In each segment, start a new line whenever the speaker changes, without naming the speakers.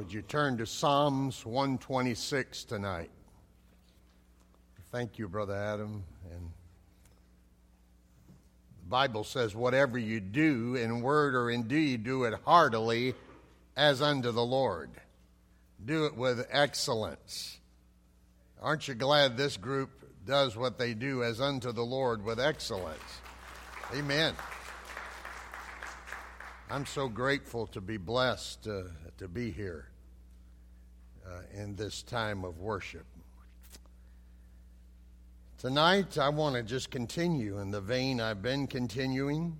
Would you turn to Psalms 126 tonight? Thank you, Brother Adam. And the Bible says, whatever you do in word or in deed, do it heartily as unto the Lord. Do it with excellence. Aren't you glad this group does what they do as unto the Lord with excellence? Amen. I'm so grateful to be blessed to be here in this time of worship. Tonight, I want to just continue in the vein I've been continuing.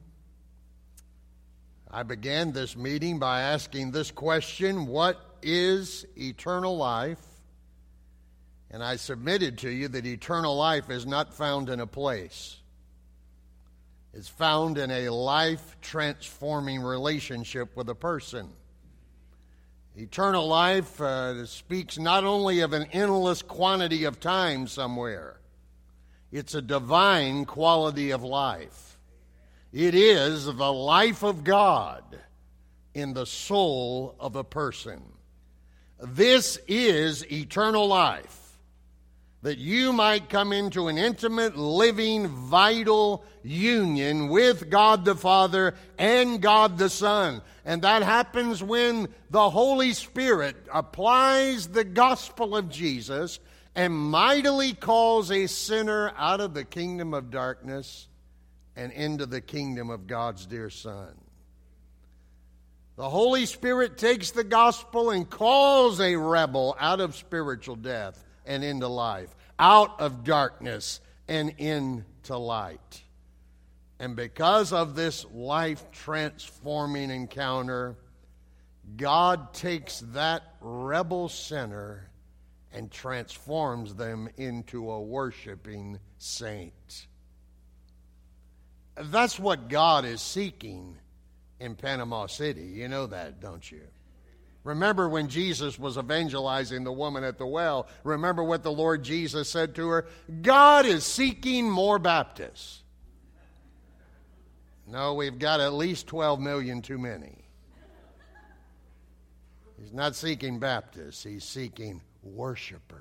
I began this meeting by asking this question: what is eternal life? And I submitted to you that eternal life is not found in a place. It's found in a life-transforming relationship with a person. Eternal life speaks not only of an endless quantity of time somewhere. It's a divine quality of life. It is the life of God in the soul of a person. This is eternal life, that you might come into an intimate, living, vital union with God the Father and God the Son. And that happens when the Holy Spirit applies the gospel of Jesus and mightily calls a sinner out of the kingdom of darkness and into the kingdom of God's dear Son. The Holy Spirit takes the gospel and calls a rebel out of spiritual death and into life, out of darkness and into light. And because of this life-transforming encounter, God takes that rebel sinner and transforms them into a worshiping saint. That's what God is seeking in Panama City. You know that, don't you? Remember when Jesus was evangelizing the woman at the well, remember what the Lord Jesus said to her? God is seeking more Baptists. No, we've got at least 12 million too many. He's not seeking Baptists, he's seeking worshipers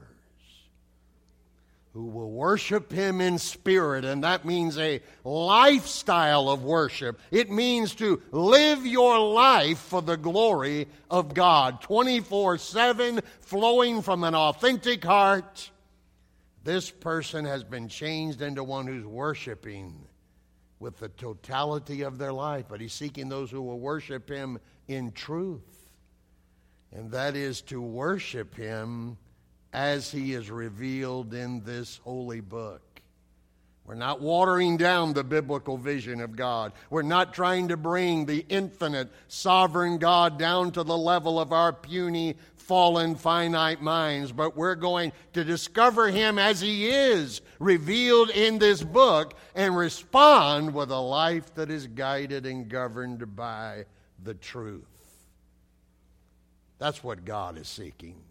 who will worship him in spirit, and that means a lifestyle of worship. It means to live your life for the glory of God, 24/7, flowing from an authentic heart. This person has been changed into one who's worshiping with the totality of their life, but he's seeking those who will worship him in truth, and that is to worship him as he is revealed in this holy book. We're not watering down the biblical vision of God. We're not trying to bring the infinite, sovereign God down to the level of our puny, fallen, finite minds, but we're going to discover him as he is revealed in this book and respond with a life that is guided and governed by the truth. That's what God is seeking.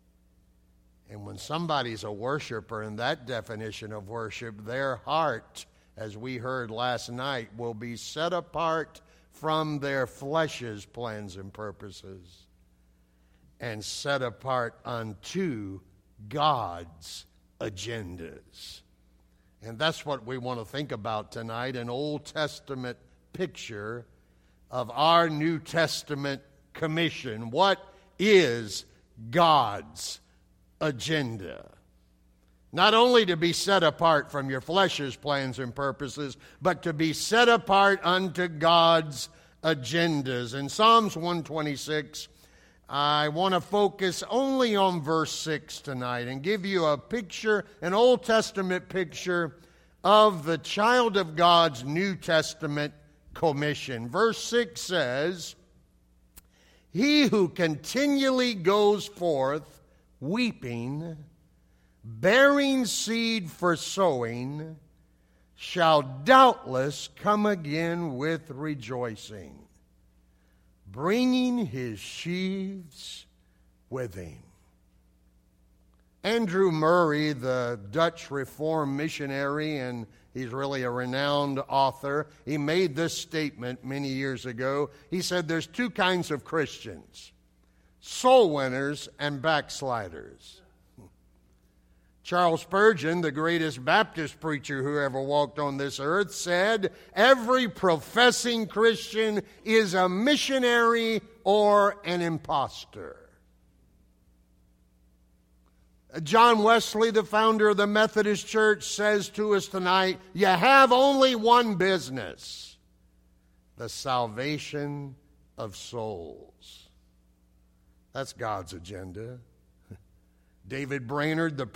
And when somebody's a worshiper in that definition of worship, their heart, as we heard last night, will be set apart from their flesh's plans and purposes and set apart unto God's agendas. And that's what we want to think about tonight, an Old Testament picture of our New Testament commission. What is God's agenda? Not only to be set apart from your flesh's plans and purposes, but to be set apart unto God's agendas. In Psalms 126, I want to focus only on verse 6 tonight and give you a picture, an Old Testament picture of the child of God's New Testament commission. Verse 6 says, "He who continually goes forth weeping, bearing seed for sowing, shall doubtless come again with rejoicing, bringing his sheaves with him." Andrew Murray, the Dutch Reformed missionary, and he's really a renowned author, he made this statement many years ago. He said there's two kinds of Christians: soul winners and backsliders. Charles Spurgeon, the greatest Baptist preacher who ever walked on this earth, said, "Every professing Christian is a missionary or an impostor." John Wesley, the founder of the Methodist Church, says to us tonight, you have only one business: the salvation of souls. That's God's agenda. David Brainerd, the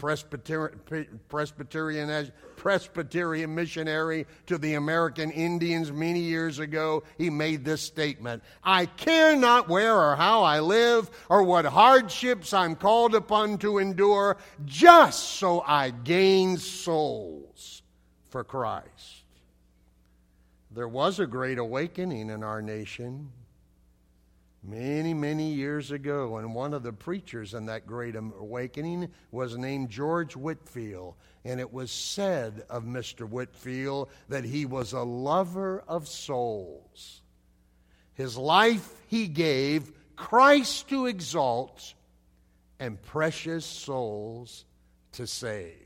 Presbyterian missionary to the American Indians many years ago, he made this statement: "I care not where or how I live or what hardships I'm called upon to endure, just so I gain souls for Christ." There was a great awakening in our nation many, many years ago, and one of the preachers in that great awakening was named George Whitefield. And it was said of Mr. Whitefield that he was a lover of souls. His life he gave Christ to exalt and precious souls to save.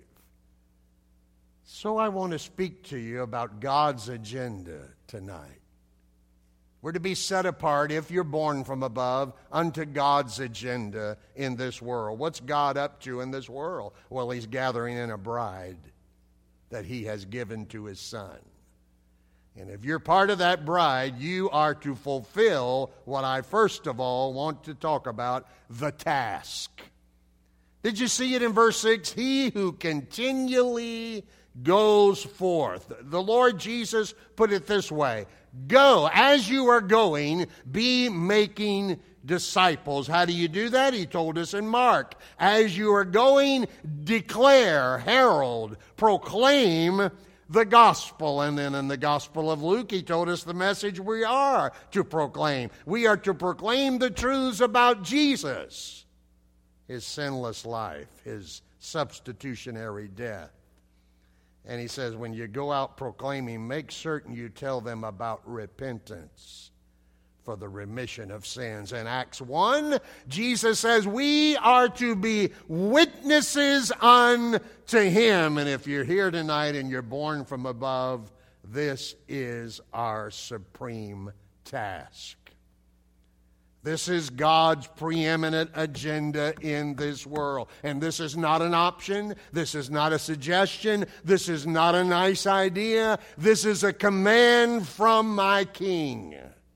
So I want to speak to you about God's agenda tonight. We're to be set apart, if you're born from above, unto God's agenda in this world. What's God up to in this world? Well, He's gathering in a bride that He has given to His Son. And if you're part of that bride, you are to fulfill what I first of all want to talk about, the task. Did you see it in verse 6? He who continually goes forth. The Lord Jesus put it this way: go, as you are going, be making disciples. How do you do that? He told us in Mark. As you are going, declare, herald, proclaim the gospel. And then in the Gospel of Luke, he told us the message we are to proclaim. We are to proclaim the truths about Jesus, His sinless life, His substitutionary death. And he says, when you go out proclaiming, make certain you tell them about repentance for the remission of sins. In Acts 1, Jesus says we are to be witnesses unto Him. And if you're here tonight and you're born from above, this is our supreme task. This is God's preeminent agenda in this world. And this is not an option. This is not a suggestion. This is not a nice idea. This is a command from my King.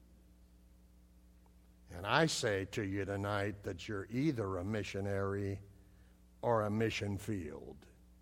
And I say to you tonight that you're either a missionary or a mission field.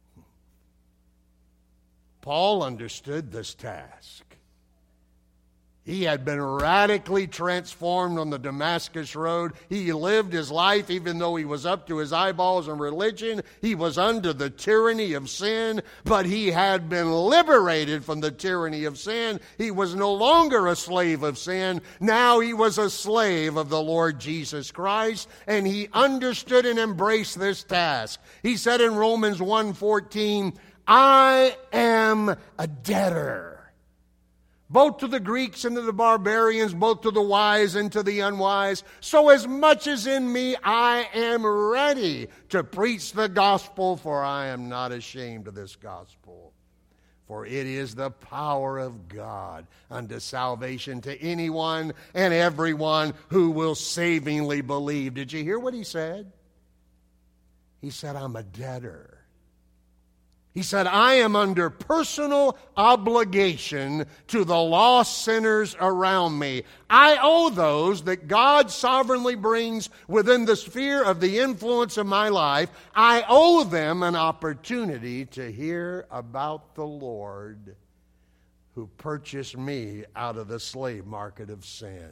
Paul understood this task. He had been radically transformed on the Damascus Road. He lived his life, even though he was up to his eyeballs in religion. He was under the tyranny of sin, but he had been liberated from the tyranny of sin. He was no longer a slave of sin. Now he was a slave of the Lord Jesus Christ, and he understood and embraced this task. He said in Romans 1:14, I am a debtor, both to the Greeks and to the barbarians, both to the wise and to the unwise. So as much as in me, I am ready to preach the gospel, for I am not ashamed of this gospel. For it is the power of God unto salvation to anyone and everyone who will savingly believe. Did you hear what he said? He said, I'm a debtor. He said, I am under personal obligation to the lost sinners around me. I owe those that God sovereignly brings within the sphere of the influence of my life, I owe them an opportunity to hear about the Lord who purchased me out of the slave market of sin.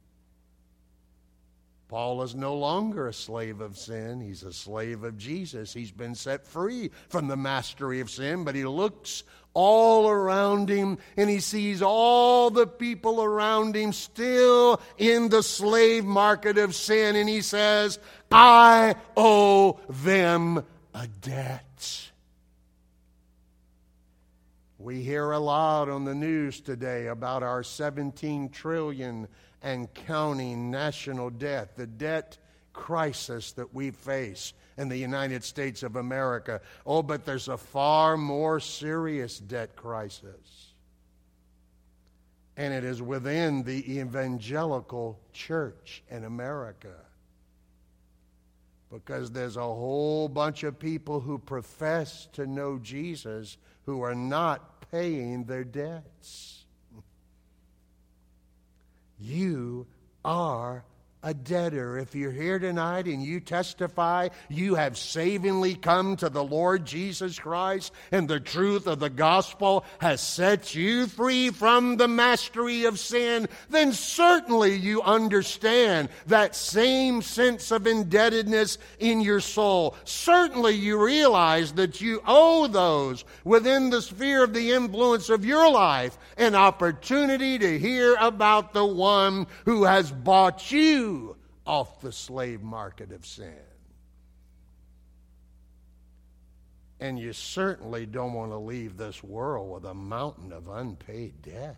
Paul is no longer a slave of sin. He's a slave of Jesus. He's been set free from the mastery of sin, but he looks all around him and he sees all the people around him still in the slave market of sin, and he says, I owe them a debt. We hear a lot on the news today about our 17 trillion and counting national debt. The debt crisis that we face in the United States of America. Oh, but there's a far more serious debt crisis. And it is within the evangelical church in America. Because there's a whole bunch of people who profess to know Jesus who are not paying their debts. You are a debtor. If you're here tonight and you testify you have savingly come to the Lord Jesus Christ and the truth of the gospel has set you free from the mastery of sin, then certainly you understand that same sense of indebtedness in your soul. Certainly you realize that you owe those within the sphere of the influence of your life an opportunity to hear about the one who has bought you off the slave market of sin. And you certainly don't want to leave this world with a mountain of unpaid debt.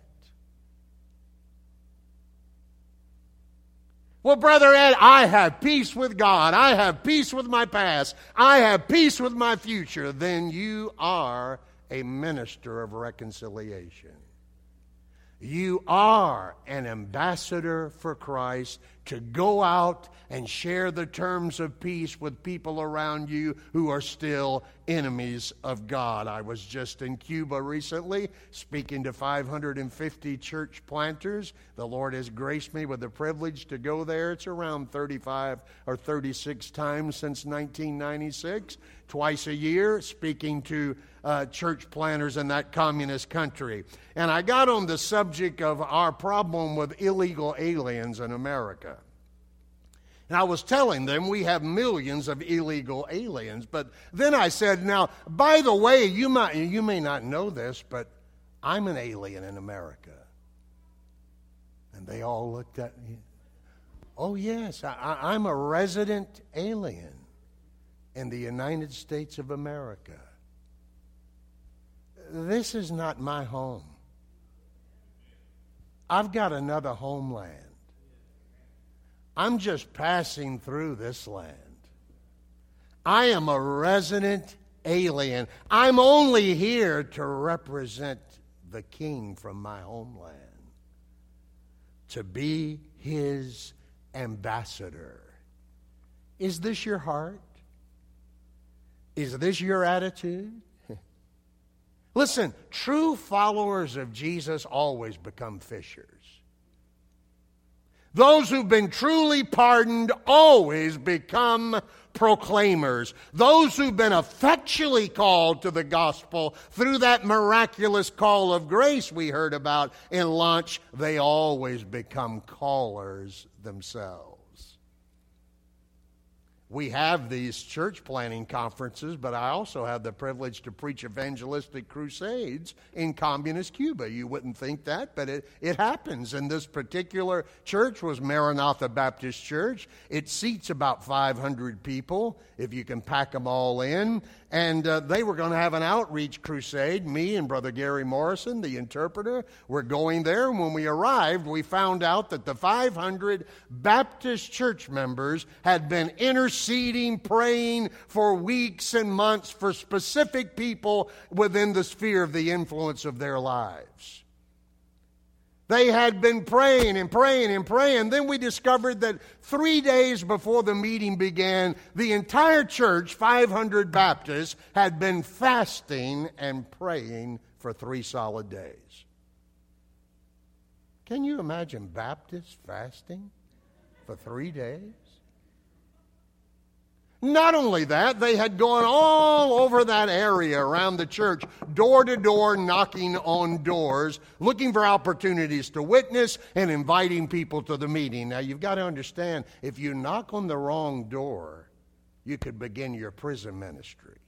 Well, Brother Ed, I have peace with God. I have peace with my past. I have peace with my future. Then you are a minister of reconciliation. You are an ambassador for Christ to go out and share the terms of peace with people around you who are still enemies of God. I was just in Cuba recently speaking to 550 church planters. The Lord has graced me with the privilege to go there. It's around 35 or 36 times since 1996, twice a year, speaking to church planters in that communist country. And I got on the subject of our problem with illegal aliens in America. And I was telling them we have millions of illegal aliens. But then I said, now, by the way, you may not know this, but I'm an alien in America. And they all looked at me. Oh, yes, I'm a resident alien in the United States of America. This is not my home. I've got another homeland. I'm just passing through this land. I am a resident alien. I'm only here to represent the King from my homeland, to be his ambassador. Is this your heart? Is this your attitude? Listen, true followers of Jesus always become fishers. Those who've been truly pardoned always become proclaimers. Those who've been effectually called to the gospel through that miraculous call of grace we heard about in lunch, they always become callers themselves. We have these church planting conferences, but I also have the privilege to preach evangelistic crusades in communist Cuba. You wouldn't think that, but it happens. And this particular church was Maranatha Baptist Church. It seats about 500 people, if you can pack them all in. And they were going to have an outreach crusade. Me and Brother Gary Morrison, the interpreter, were going there. And when we arrived, we found out that the 500 Baptist church members had been interceding, praying for weeks and months for specific people within the sphere of the influence of their lives. They had been praying and praying and praying. Then we discovered that 3 days before the meeting began, the entire church, 500 Baptists, had been fasting and praying for 3 solid days. Can you imagine Baptists fasting for 3 days? Not only that, they had gone all over that area around the church, door to door, knocking on doors, looking for opportunities to witness and inviting people to the meeting. Now, you've got to understand, if you knock on the wrong door, you could begin your prison ministry.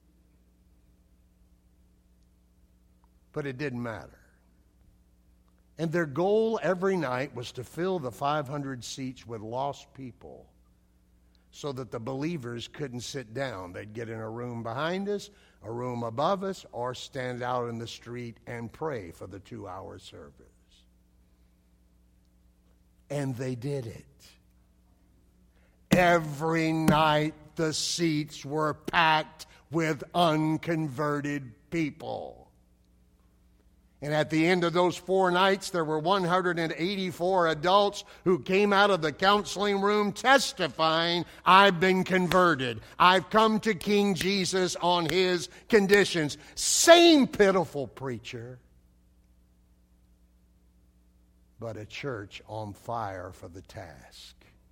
But it didn't matter. And their goal every night was to fill the 500 seats with lost people, so that the believers couldn't sit down. They'd get in a room behind us, a room above us, or stand out in the street and pray for the 2-hour service. And they did it. every night the seats were packed with unconverted people. And at the end of those 4 nights, there were 184 adults who came out of the counseling room testifying, I've been converted. I've come to King Jesus on His conditions. Same pitiful preacher, but a church on fire for the task.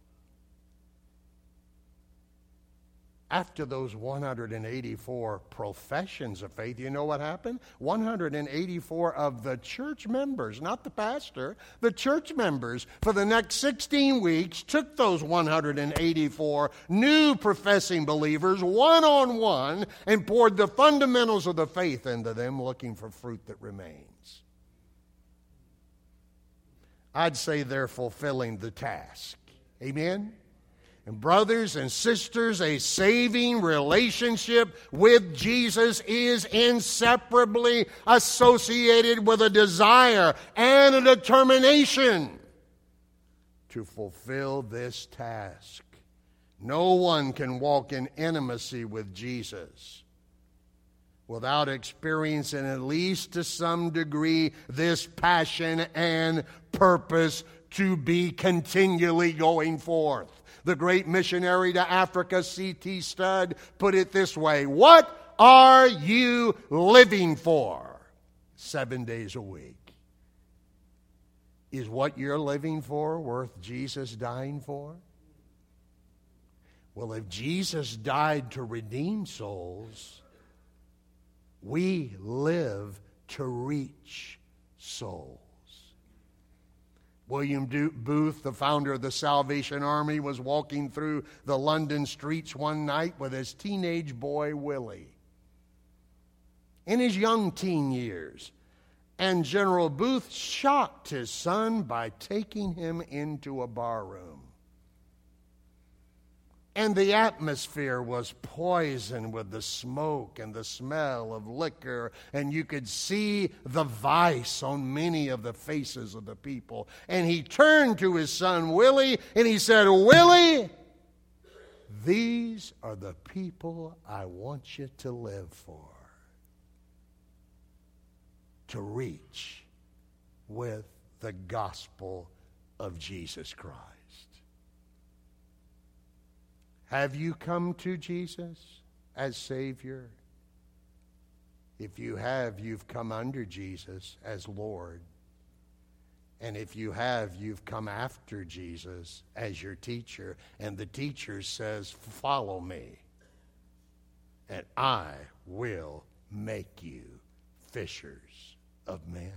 After those 184 professions of faith, you know what happened? 184 of the church members, not the pastor, the church members, for the next 16 weeks, took those 184 new professing believers one-on-one and poured the fundamentals of the faith into them, looking for fruit that remains. I'd say they're fulfilling the task. Amen? And brothers and sisters, a saving relationship with Jesus is inseparably associated with a desire and a determination to fulfill this task. No one can walk in intimacy with Jesus without experiencing, at least to some degree, this passion and purpose to be continually going forth. The great missionary to Africa, C.T. Studd, put it this way: what are you living for 7 days a week? Is what you're living for worth Jesus dying for? Well, if Jesus died to redeem souls, we live to reach souls. William Booth, the founder of the Salvation Army, was walking through the London streets one night with his teenage boy, Willie, in his young teen years. And General Booth shocked his son by taking him into a bar room. And the atmosphere was poisoned with the smoke and the smell of liquor, and you could see the vice on many of the faces of the people. And he turned to his son Willie, and he said, Willie, these are the people I want you to live for, to reach with the gospel of Jesus Christ. Have you come to Jesus as Savior? If you have, you've come under Jesus as Lord. And if you have, you've come after Jesus as your teacher. And the teacher says, follow me, and I will make you fishers of men.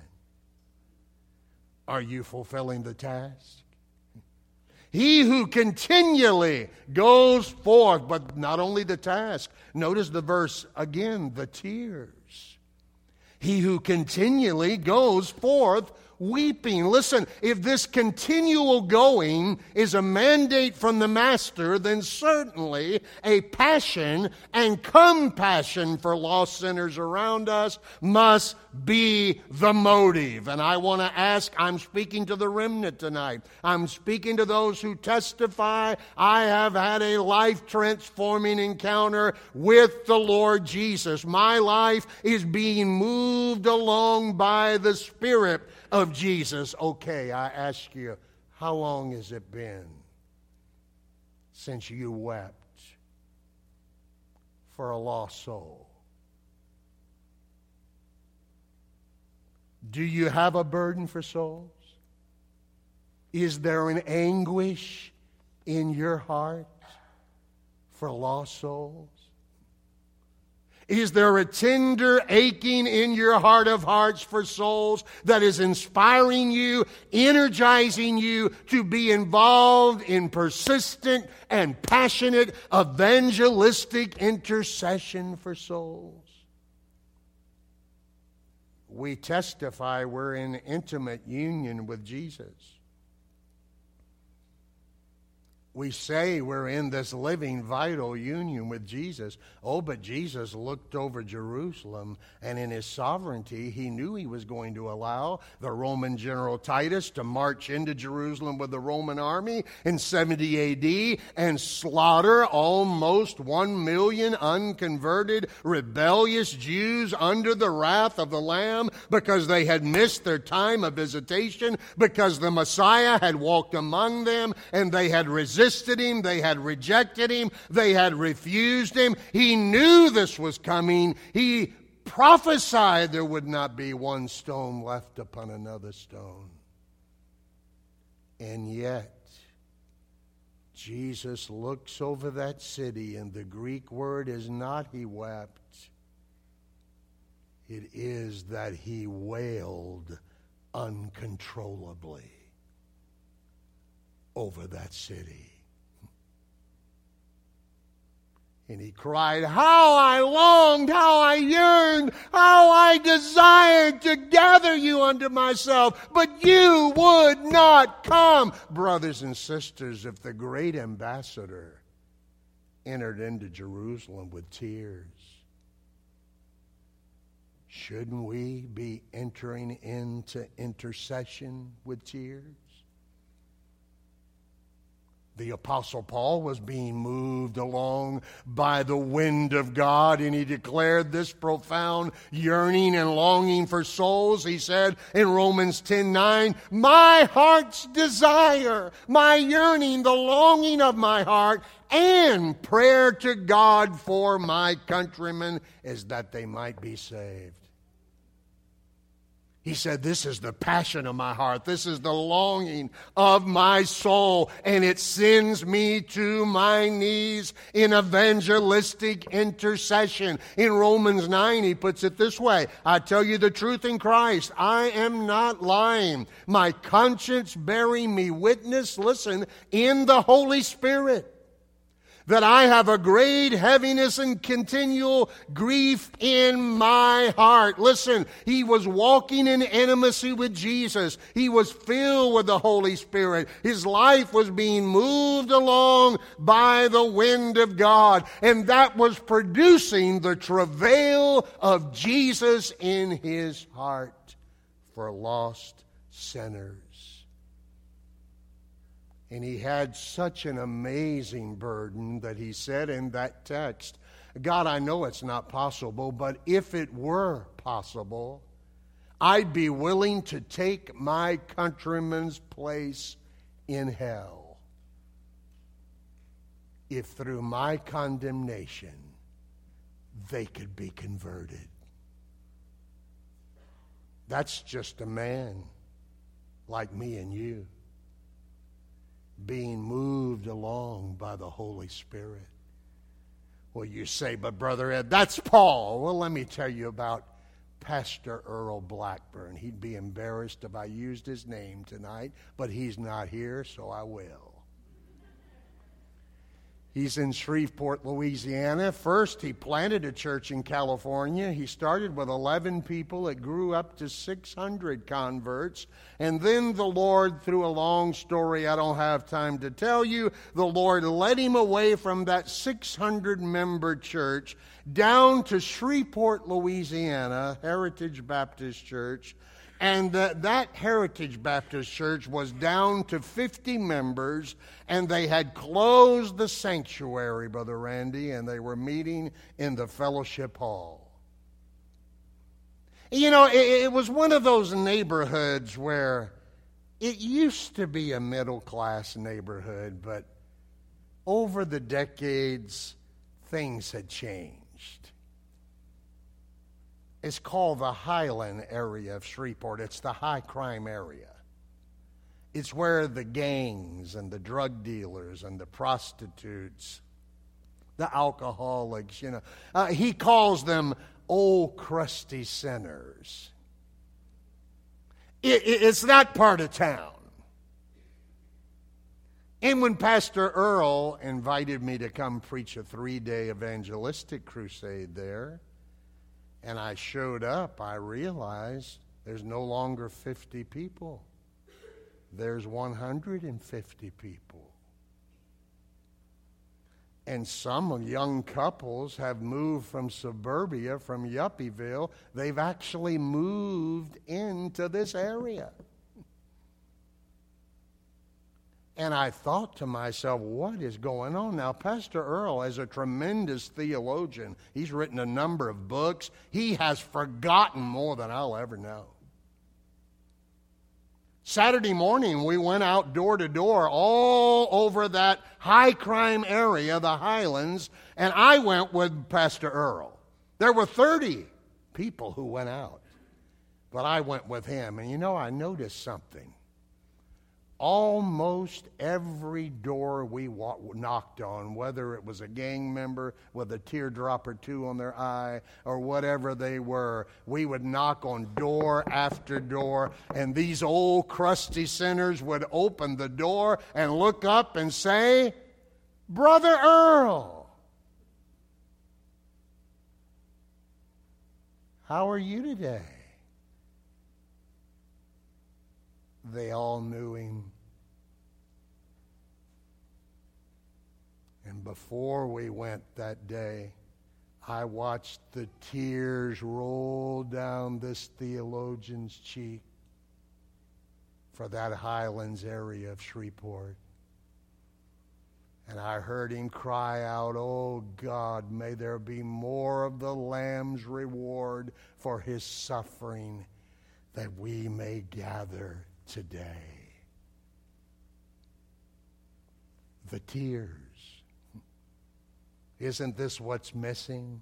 Are you fulfilling the task? He who continually goes forth, but not only the task. Notice the verse again, the tears. He who continually goes forth weeping. Listen, if this continual going is a mandate from the Master, then certainly a passion and compassion for lost sinners around us must be the motive. And I want to ask, I'm speaking to the remnant tonight. I'm speaking to those who testify, I have had a life-transforming encounter with the Lord Jesus. My life is being moved along by the Spirit of Jesus. Okay, I ask you, how long has it been since you wept for a lost soul? Do you have a burden for souls? Is there an anguish in your heart for lost souls? Is there a tender aching in your heart of hearts for souls that is inspiring you, energizing you to be involved in persistent and passionate evangelistic intercession for souls? We testify we're in intimate union with Jesus. We say we're in this living, vital union with Jesus. Oh, but Jesus looked over Jerusalem, and in his sovereignty, he knew he was going to allow the Roman general Titus to march into Jerusalem with the Roman army in 70 A.D. and slaughter almost 1 million unconverted, rebellious Jews under the wrath of the Lamb because they had missed their time of visitation, because the Messiah had walked among them and they had resisted him, they had rejected him, they had refused him. He knew this was coming. He prophesied there would not be one stone left upon another stone. And yet, Jesus looks over that city, and the Greek word is not he wept. It is that he wailed uncontrollably over that city. And he cried, "How I longed, how I yearned, how I desired to gather you unto myself, but you would not come." Brothers and sisters, if the great ambassador entered into Jerusalem with tears, shouldn't we be entering into intercession with tears? The Apostle Paul was being moved along by the wind of God, and he declared this profound yearning and longing for souls. He said in Romans 10:9, "My heart's desire, my yearning, the longing of my heart, and prayer to God for my countrymen is that they might be saved." He said, "This is the passion of my heart. This is the longing of my soul, and it sends me to my knees in evangelistic intercession." In Romans 9, he puts it this way, "I tell you the truth in Christ, I am not lying. My conscience bearing me witness," listen, "in the Holy Spirit, that I have a great heaviness and continual grief in my heart." Listen, he was walking in intimacy with Jesus. He was filled with the Holy Spirit. His life was being moved along by the wind of God. And that was producing the travail of Jesus in his heart for lost sinners. And he had such an amazing burden that he said in that text, "God, I know it's not possible, but if it were possible, I'd be willing to take my countrymen's place in hell if through my condemnation they could be converted." That's just a man like me and you, being moved along by the Holy Spirit. Well, you say, "But Brother Ed, that's Paul." Well, let me tell you about Pastor Earl Blackburn. He'd be embarrassed if I used his name tonight, but he's not here, so I will. He's in Shreveport, Louisiana. First, he planted a church in California. He started with 11 people. It grew up to 600 converts. And then the Lord, through a long story I don't have time to tell you, the Lord led him away from that 600-member church down to Shreveport, Louisiana, Heritage Baptist Church. And that Heritage Baptist Church was down to 50 members, and they had closed the sanctuary, Brother Randy, and they were meeting in the fellowship hall. You know, it was one of those neighborhoods where it used to be a middle-class neighborhood, but over the decades, things had changed. It's called the Highland area of Shreveport. It's the high crime area. It's where the gangs and the drug dealers and the prostitutes, the alcoholics, he calls them old crusty sinners. It's that part of town. And when Pastor Earl invited me to come preach a 3-day evangelistic crusade there, and I showed up, I realized there's no longer 50 people. There's 150 people. And some young couples have moved from suburbia, from Yuppieville. They've actually moved into this area. And I thought to myself, what is going on? Now, Pastor Earl is a tremendous theologian. He's written a number of books. He has forgotten more than I'll ever know. Saturday morning, we went out door to door all over that high crime area, the Highlands, and I went with Pastor Earl. There were 30 people who went out, but I went with him. And I noticed something. Almost every door we knocked on, whether it was a gang member with a teardrop or two on their eye or whatever they were, we would knock on door after door, and these old crusty sinners would open the door and look up and say, "Brother Earl, how are you today?" They all knew him. And before we went that day, I watched the tears roll down this theologian's cheek for that Highlands area of Shreveport. And I heard him cry out, "Oh God, may there be more of the Lamb's reward for his suffering, that we may gather today." The tears. Isn't this what's missing?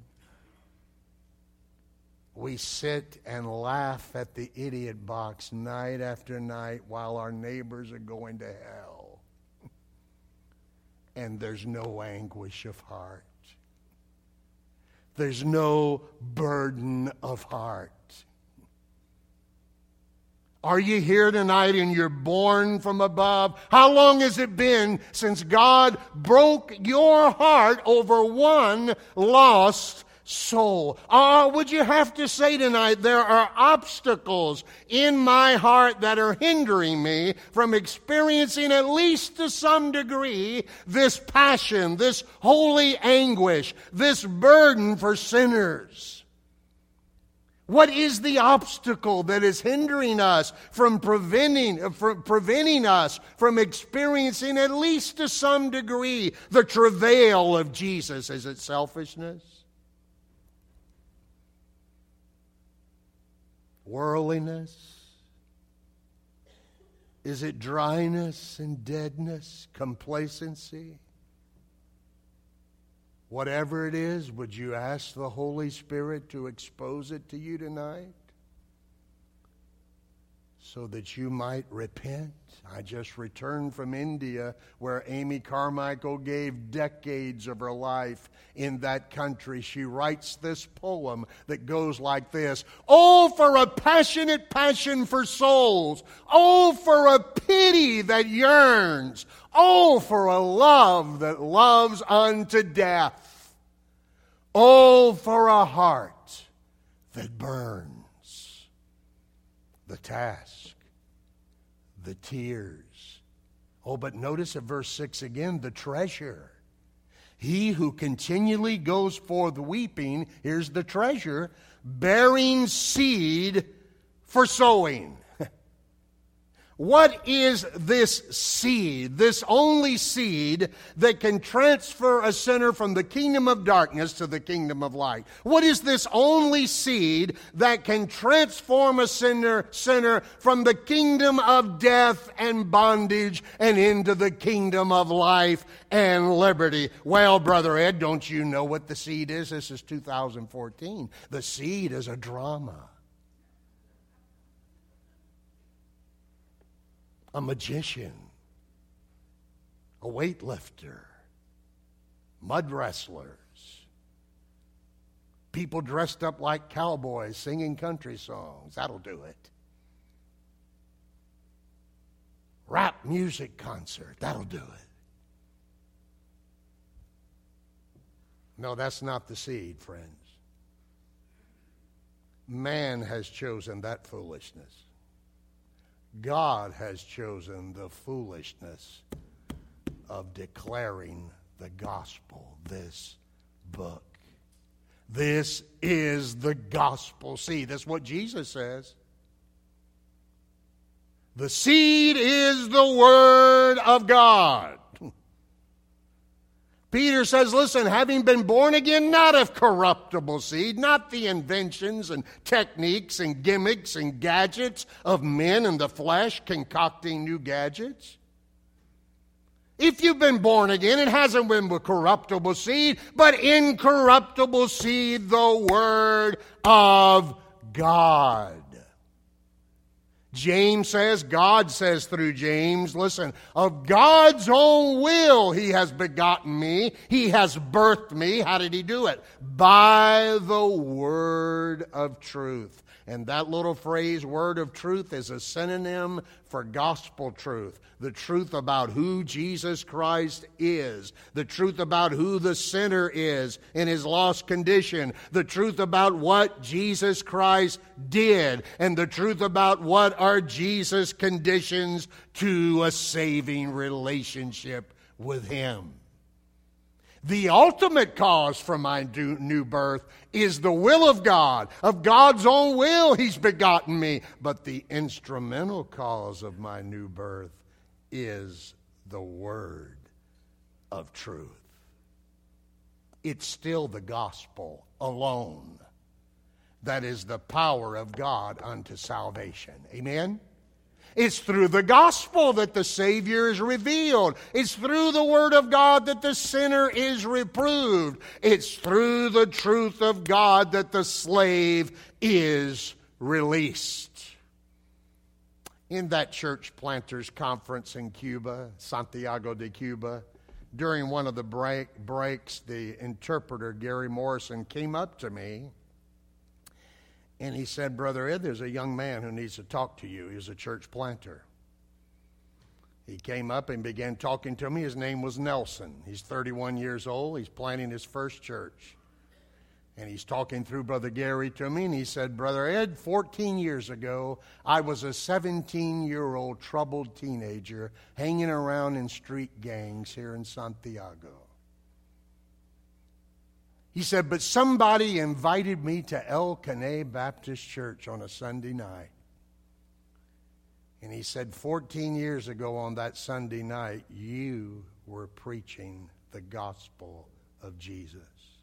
We sit and laugh at the idiot box night after night while our neighbors are going to hell. And there's no anguish of heart. There's no burden of heart. Are you here tonight and you're born from above? How long has it been since God broke your heart over one lost soul? Would you have to say tonight, there are obstacles in my heart that are hindering me from experiencing, at least to some degree, this passion, this holy anguish, this burden for sinners? What is the obstacle that is hindering us from preventing us from experiencing, at least to some degree, the travail of Jesus? Is it selfishness? Worldliness? Is it dryness and deadness, complacency? Whatever it is, would you ask the Holy Spirit to expose it to you tonight so that you might repent? I just returned from India, where Amy Carmichael gave decades of her life in that country. She writes this poem that goes like this: "Oh, for a passionate passion for souls! Oh, for a pity that yearns! Oh, for a love that loves unto death! Oh, for a heart that burns!" The task, the tears. Oh, but notice at verse 6 again, the treasure. He who continually goes forth weeping, here's the treasure, bearing seed for sowing. What is this seed, this only seed that can transfer a sinner from the kingdom of darkness to the kingdom of light? What is this only seed that can transform a sinner from the kingdom of death and bondage and into the kingdom of life and liberty? Well, Brother Ed, don't you know what the seed is? This is 2014. The seed is a drama. A magician, a weightlifter, mud wrestlers, people dressed up like cowboys singing country songs. That'll do it. Rap music concert. That'll do it. No, that's not the seed, friends. Man has chosen that foolishness. God has chosen the foolishness of declaring the gospel, this book. This is the gospel seed. That's what Jesus says. The seed is the Word of God. Peter says, listen, having been born again, not of corruptible seed, not the inventions and techniques and gimmicks and gadgets of men in the flesh concocting new gadgets. If you've been born again, it hasn't been with corruptible seed, but incorruptible seed, the Word of God. James says, God says through James, listen, of God's own will He has begotten me. He has birthed me. How did He do it? By the word of truth. And that little phrase, word of truth, is a synonym for gospel truth. The truth about who Jesus Christ is. The truth about who the sinner is in his lost condition. The truth about what Jesus Christ did. And the truth about what are Jesus' conditions to a saving relationship with Him. The ultimate cause for my new birth is the will of God. Of God's own will He's begotten me. But the instrumental cause of my new birth is the word of truth. It's still the gospel alone that is the power of God unto salvation. Amen? It's through the gospel that the Savior is revealed. It's through the Word of God that the sinner is reproved. It's through the truth of God that the slave is released. In that church planters conference in Cuba, Santiago de Cuba, during one of the breaks, the interpreter, Gary Morrison, came up to me and he said, Brother Ed, there's a young man who needs to talk to you. He's a church planter. He came up and began talking to me. His name was Nelson. He's 31 years old. He's planting his first church. And he's talking through Brother Gary to me, and he said, Brother Ed, 14 years ago, I was a 17-year-old troubled teenager hanging around in street gangs here in Santiago. He said, but somebody invited me to El Caney Baptist Church on a Sunday night. And he said, 14 years ago on that Sunday night, you were preaching the gospel of Jesus.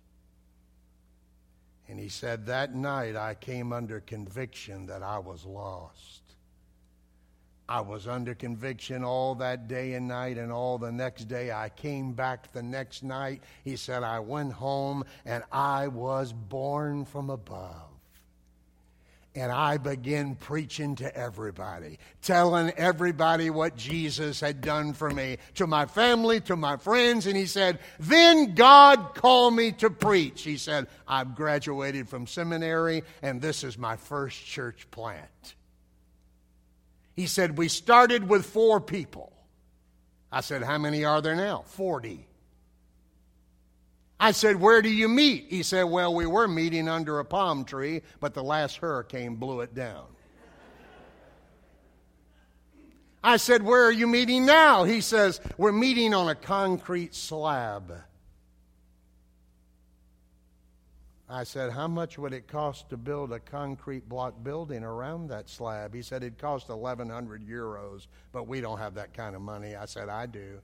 And he said, that night I came under conviction that I was lost. I was under conviction all that day and night, and all the next day. I came back the next night. He said, I went home and I was born from above. And I began preaching to everybody, telling everybody what Jesus had done for me, to my family, to my friends. And he said, then God called me to preach. He said, I've graduated from seminary, and this is my first church plant. He said, we started with 4 people. I said, how many are there now? 40. I said, where do you meet? He said, well, we were meeting under a palm tree, but the last hurricane blew it down. I said, where are you meeting now? He says, we're meeting on a concrete slab. I said, how much would it cost to build a concrete block building around that slab? He said, it cost 1,100 euros, but we don't have that kind of money. I said, I do.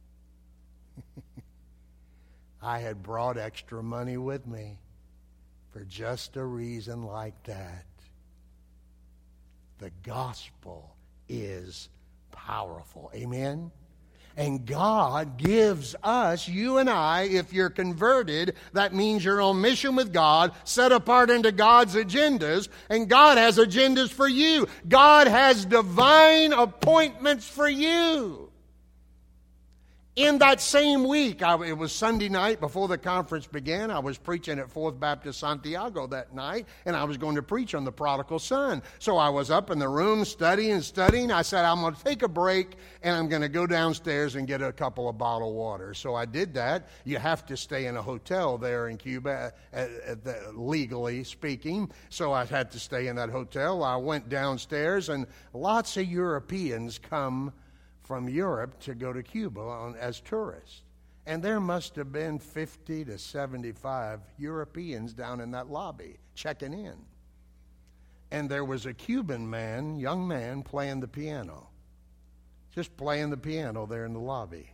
I had brought extra money with me for just a reason like that. The gospel is powerful. Amen? And God gives us, you and I, if you're converted, that means you're on mission with God, set apart into God's agendas, and God has agendas for you. God has divine appointments for you. In that same week, it was Sunday night before the conference began. I was preaching at Fourth Baptist Santiago that night, and I was going to preach on the prodigal son. So I was up in the room studying. I said, I'm going to take a break, and I'm going to go downstairs and get a couple of bottled water. So I did that. You have to stay in a hotel there in Cuba, legally speaking. So I had to stay in that hotel. I went downstairs, and lots of Europeans come from Europe to go to Cuba as tourists. And there must have been 50 to 75 Europeans down in that lobby checking in. And there was a Cuban man, young man, playing the piano. Just playing the piano there in the lobby.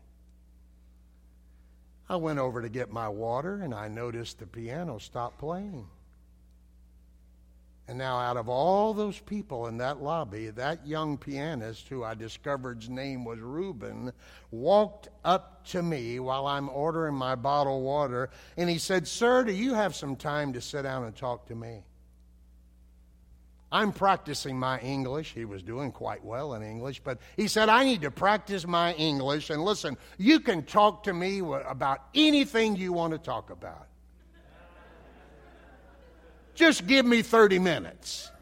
I went over to get my water, and I noticed the piano stopped playing. And now out of all those people in that lobby, that young pianist, who I discovered's name was Reuben, walked up to me while I'm ordering my bottled water, and he said, "Sir, do you have some time to sit down and talk to me?" I'm practicing my English. He was doing quite well in English, but he said, "I need to practice my English, and listen, you can talk to me about anything you want to talk about. Just give me 30 minutes.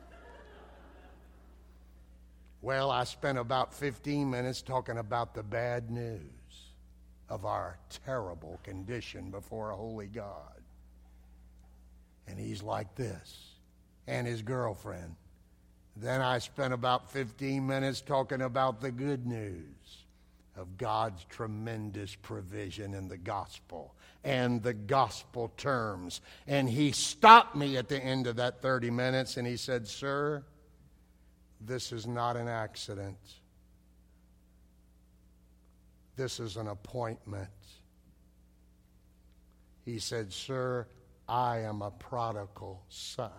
Well, I spent about 15 minutes talking about the bad news of our terrible condition before a holy God. And he's like this, and his girlfriend. Then I spent about 15 minutes talking about the good news of God's tremendous provision in the gospel and the gospel terms. And he stopped me at the end of that 30 minutes and he said, "Sir, this is not an accident. This is an appointment." He said, "Sir, I am a prodigal son."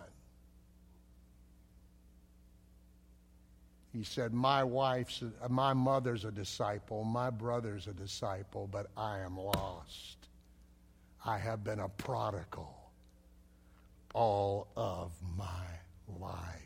He said, my mother's a disciple, my brother's a disciple, but I am lost. I have been a prodigal all of my life.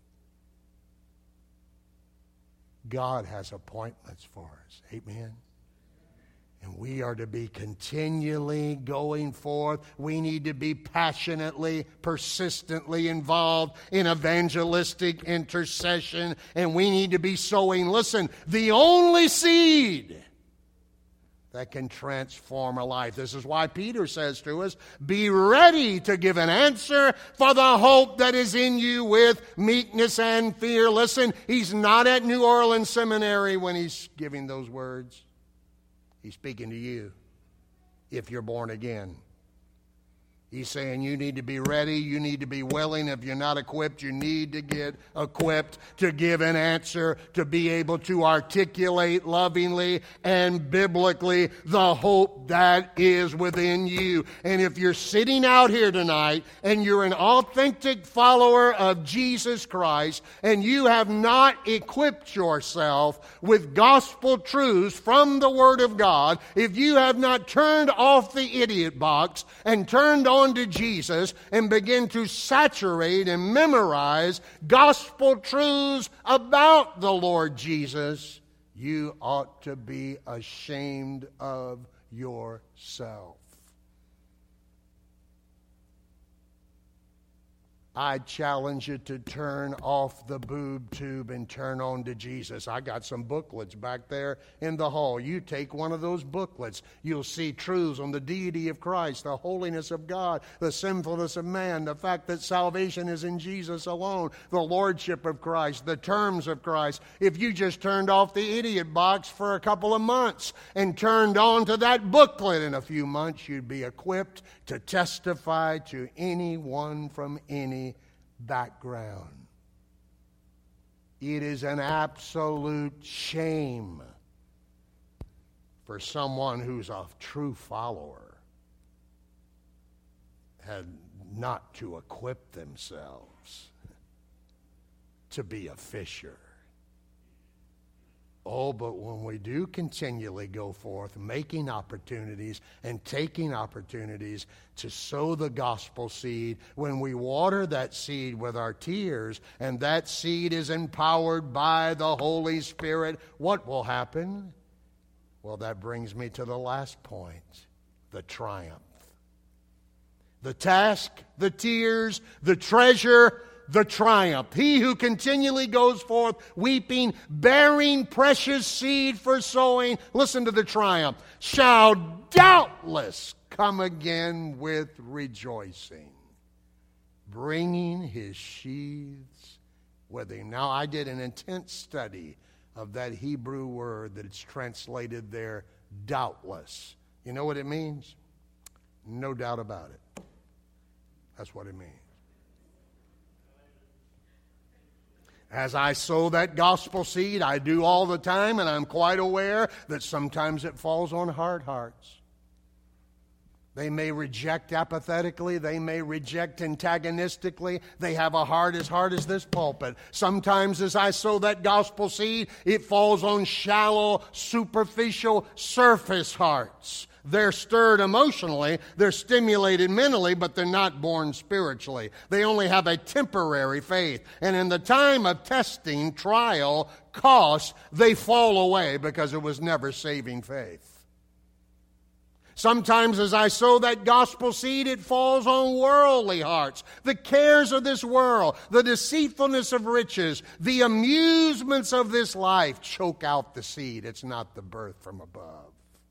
God has appointments for us. Amen. And we are to be continually going forth. We need to be passionately, persistently involved in evangelistic intercession. And we need to be sowing, listen, the only seed that can transform a life. This is why Peter says to us, be ready to give an answer for the hope that is in you with meekness and fear. Listen, he's not at New Orleans Seminary when he's giving those words. He's speaking to you if you're born again. He's saying you need to be ready, you need to be willing. If you're not equipped, you need to get equipped to give an answer, to be able to articulate lovingly and biblically the hope that is within you. And if you're sitting out here tonight and you're an authentic follower of Jesus Christ and you have not equipped yourself with gospel truths from the Word of God, if you have not turned off the idiot box and turned on to Jesus and begin to saturate and memorize gospel truths about the Lord Jesus, you ought to be ashamed of yourself. I challenge you to turn off the boob tube and turn on to Jesus. I got some booklets back there in the hall. You take one of those booklets. You'll see truths on the deity of Christ, the holiness of God, the sinfulness of man, the fact that salvation is in Jesus alone, the lordship of Christ, the terms of Christ. If you just turned off the idiot box for a couple of months and turned on to that booklet in a few months, you'd be equipped to testify to anyone from any background. It is an absolute shame for someone who's a true follower had not to equip themselves to be a fisher. Oh, but when we do continually go forth, making opportunities and taking opportunities to sow the gospel seed, when we water that seed with our tears, and that seed is empowered by the Holy Spirit, what will happen? Well, that brings me to the last point, the triumph. The task, the tears, the treasure, the triumph. He who continually goes forth weeping, bearing precious seed for sowing, listen to the triumph, shall doubtless come again with rejoicing, bringing his sheaves with him. Now, I did an intense study of that Hebrew word that's translated there, doubtless. You know what it means? No doubt about it. That's what it means. As I sow that gospel seed, I do all the time, and I'm quite aware that sometimes it falls on hard hearts. They may reject apathetically. They may reject antagonistically. They have a heart as hard as this pulpit. Sometimes as I sow that gospel seed, it falls on shallow, superficial, surface hearts. They're stirred emotionally, they're stimulated mentally, but they're not born spiritually. They only have a temporary faith. And in the time of testing, trial, cost, they fall away because it was never saving faith. Sometimes as I sow that gospel seed, it falls on worldly hearts. The cares of this world, the deceitfulness of riches, the amusements of this life choke out the seed. It's not the birth from above.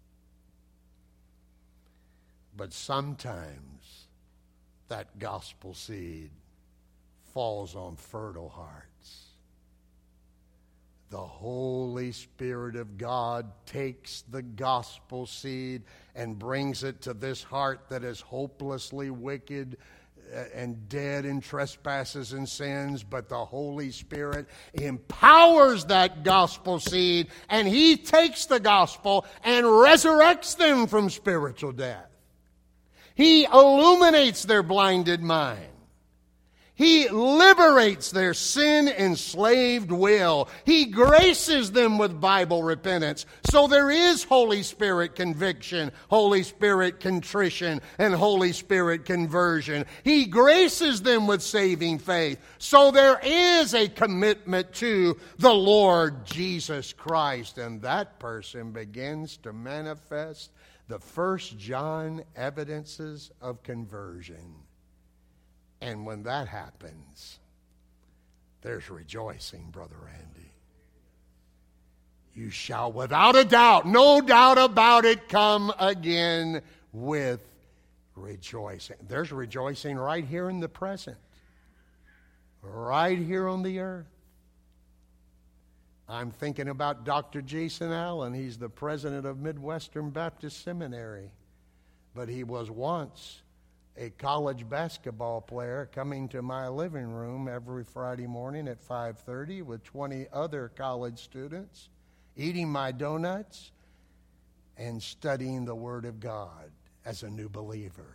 But sometimes that gospel seed falls on fertile hearts. The Holy Spirit of God takes the gospel seed and brings it to this heart that is hopelessly wicked and dead in trespasses and sins, but the Holy Spirit empowers that gospel seed, and He takes the gospel and resurrects them from spiritual death. He illuminates their blinded mind. He liberates their sin-enslaved will. He graces them with Bible repentance. So there is Holy Spirit conviction, Holy Spirit contrition, and Holy Spirit conversion. He graces them with saving faith. So there is a commitment to the Lord Jesus Christ. And that person begins to manifest the 1 John evidences of conversion. And when that happens, there's rejoicing, Brother Randy. You shall without a doubt, no doubt about it, come again with rejoicing. There's rejoicing right here in the present, right here on the earth. I'm thinking about Dr. Jason Allen. He's the president of Midwestern Baptist Seminary. But he was once a college basketball player coming to my living room every Friday morning at 5:30 with 20 other college students, eating my donuts and studying the Word of God as a new believer.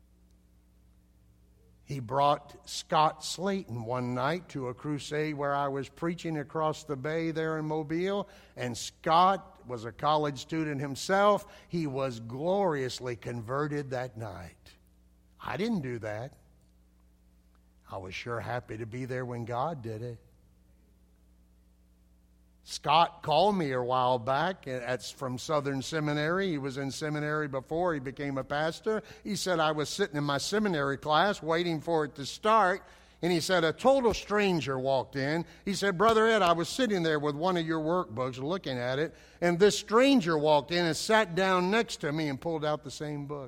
He brought Scott Slayton one night to a crusade where I was preaching across the bay there in Mobile, and Scott was a college student himself. He was gloriously converted that night. I didn't do that. I was sure happy to be there when God did it. Scott called me a while back. That's from Southern Seminary. He was in seminary before he became a pastor. He said, I was sitting in my seminary class waiting for it to start. And he said, a total stranger walked in. He said, Brother Ed, I was sitting there with one of your workbooks looking at it. And this stranger walked in and sat down next to me and pulled out the same book.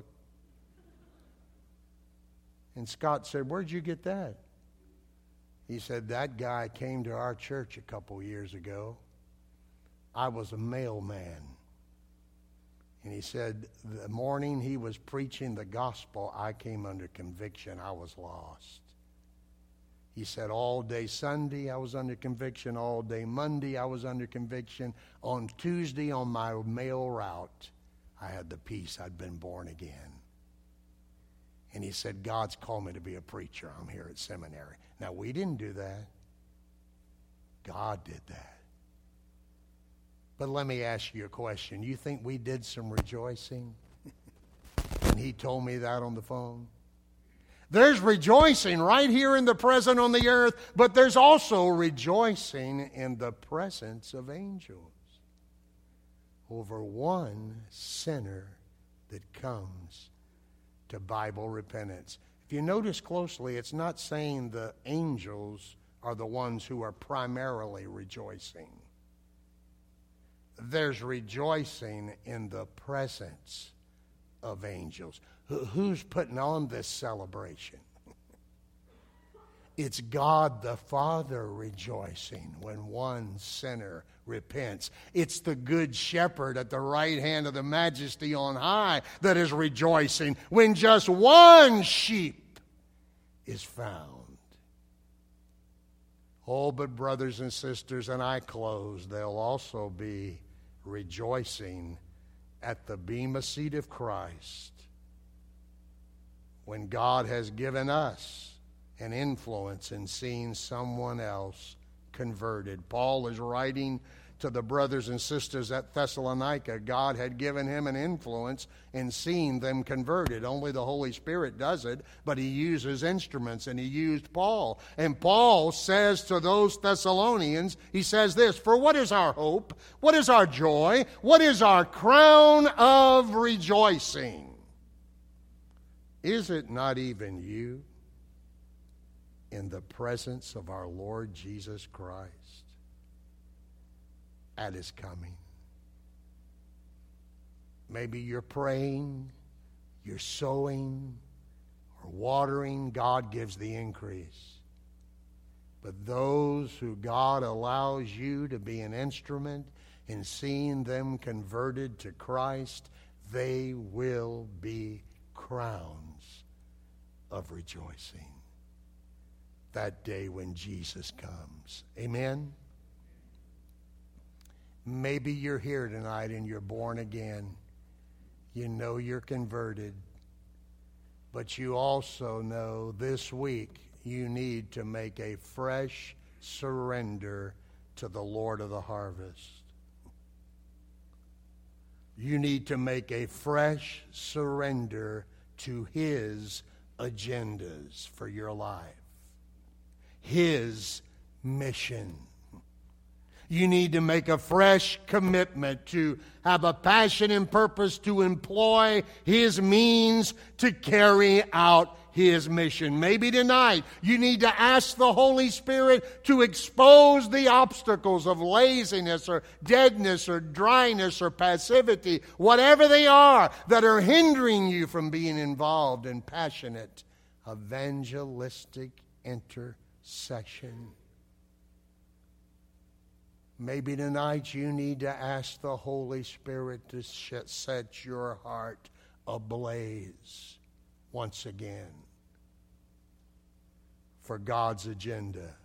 And Scott said, where'd you get that? He said, that guy came to our church a couple years ago. I was a mailman. And he said, the morning he was preaching the gospel, I came under conviction. I was lost. He said, all day Sunday, I was under conviction. All day Monday, I was under conviction. On Tuesday, on my mail route, I had the peace. I'd been born again. And he said, God's called me to be a preacher. I'm here at seminary. Now, we didn't do that. God did that. But let me ask you a question. You think we did some rejoicing? And he told me that on the phone. There's rejoicing right here in the present on the earth, but there's also rejoicing in the presence of angels over one sinner that comes to Bible repentance. If you notice closely, it's not saying the angels are the ones who are primarily rejoicing. There's rejoicing in the presence of angels. Who's putting on this celebration? It's God the Father rejoicing when one sinner repents. It's the good shepherd at the right hand of the majesty on high that is rejoicing when just one sheep is found. Oh, but brothers and sisters, and I close, they'll also be rejoicing at the bema seat of Christ when God has given us an influence in seeing someone else converted. Paul is writing to the brothers and sisters at Thessalonica. God had given him an influence in seeing them converted. Only the Holy Spirit does it, but he uses instruments, and he used Paul. And Paul says to those Thessalonians, he says this, "For what is our hope? What is our joy? What is our crown of rejoicing? Is it not even you in the presence of our Lord Jesus Christ at his coming?" Maybe you're praying, you're sowing, or watering. God gives the increase. But those who God allows you to be an instrument in seeing them converted to Christ, they will be crowns of rejoicing that day when Jesus comes. Amen? Maybe you're here tonight and you're born again. You know you're converted. But you also know this week you need to make a fresh surrender to the Lord of the harvest. You need to make a fresh surrender to his agendas for your life, his mission. You need to make a fresh commitment to have a passion and purpose to employ his means to carry out his mission. Maybe tonight you need to ask the Holy Spirit to expose the obstacles of laziness or deadness or dryness or passivity, whatever they are, that are hindering you from being involved in passionate evangelistic intercession. Maybe tonight you need to ask the Holy Spirit to set your heart ablaze once again for God's agenda.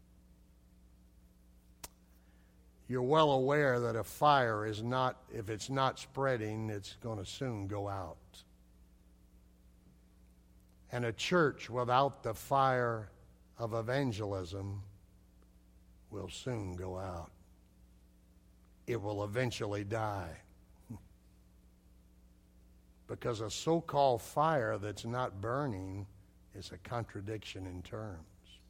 You're well aware that a fire is not, if it's not spreading, it's going to soon go out. And a church without the fire of evangelism will soon go out. It will eventually die. Because a so-called fire that's not burning is a contradiction in terms.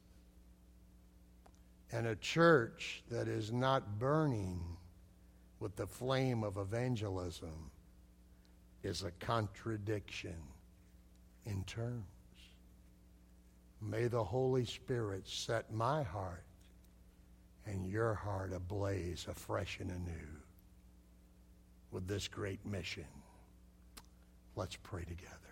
And a church that is not burning with the flame of evangelism is a contradiction in terms. May the Holy Spirit set my heart and your heart ablaze afresh and anew with this great mission. Let's pray together.